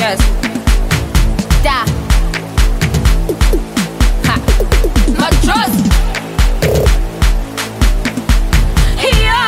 Yes. Da. Ha. Matros. Here.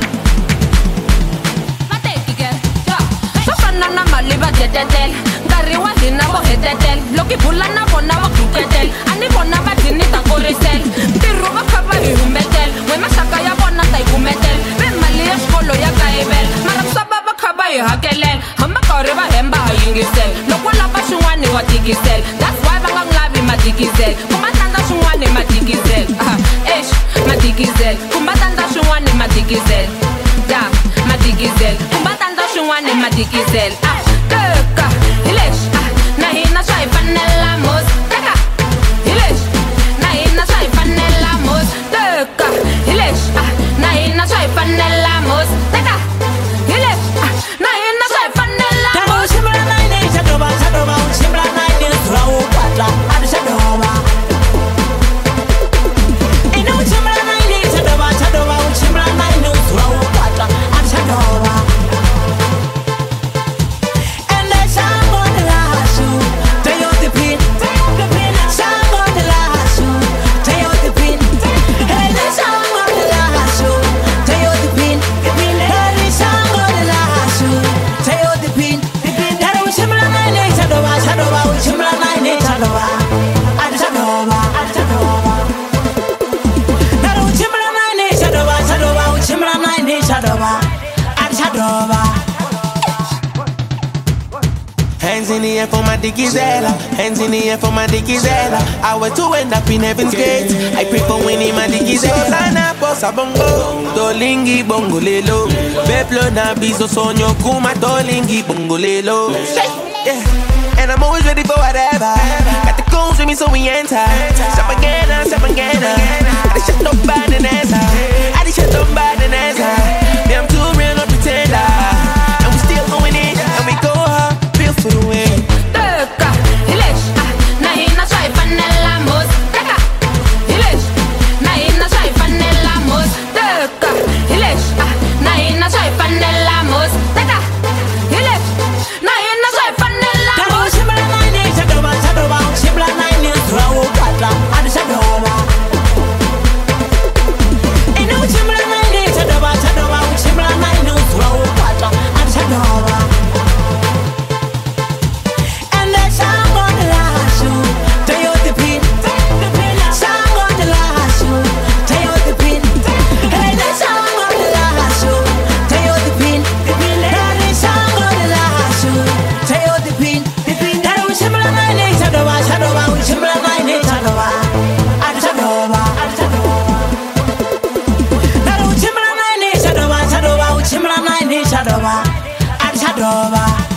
Mateki ke. Ja. Sofana na maliba tetetel. Ngari wa dina bo hetetel. Loki bulana bona wa kuketel. Ani bona ba dini ta korisel. Tiru ba khaba ihumetel. We masaka ya bona ta ikumetel. Be mali ya skolo ya kaibel. Marapsa baba khaba ihakelel. Hamba kore ba hemba hayingisel. Lokwala ba swin'wana wa tikisel. That's why va nga lavi matikisel. Kumatanda swin'wana matikisel. Eish, matikisel. Kumatanda swin'wana matikisel. Da, matikisel. Kumatanda swin'wana matikisel. Teka, hilesh. Na hina swa hi fanela mos. Teka, hilesh. Na hina swa hi fanela mos. Teka, hilesh. Na hina swa hi fanela mos. Teka, hilesh. Na hina swa hi fanela mos. Hands in the air for my dickizella. Hands in the air for my dickizella. I was to end up in heaven's gates. I pray for winning my dickizella. Sana posa bongo, tolingi bongo lelo. Beplo na bizo sonyo kuma tolingi bongo lelo. Yeah. And I'm always ready for whatever. Got the goons with me so we enter. Stop again, stop again. I just shut up by the answer. I just shut up by the answer. Me, I'm too real, no pretender. And we still going in, and we go hard, feel for the win. Teka, hilesh. Na hina swa hi fanela mos. Teka, hilesh. Na hina swa hi fanela mos. Teka, hilesh. Na hina swa hi fanela mos. Teka, hilesh. Na hina swa hi fanela mos. Shadova,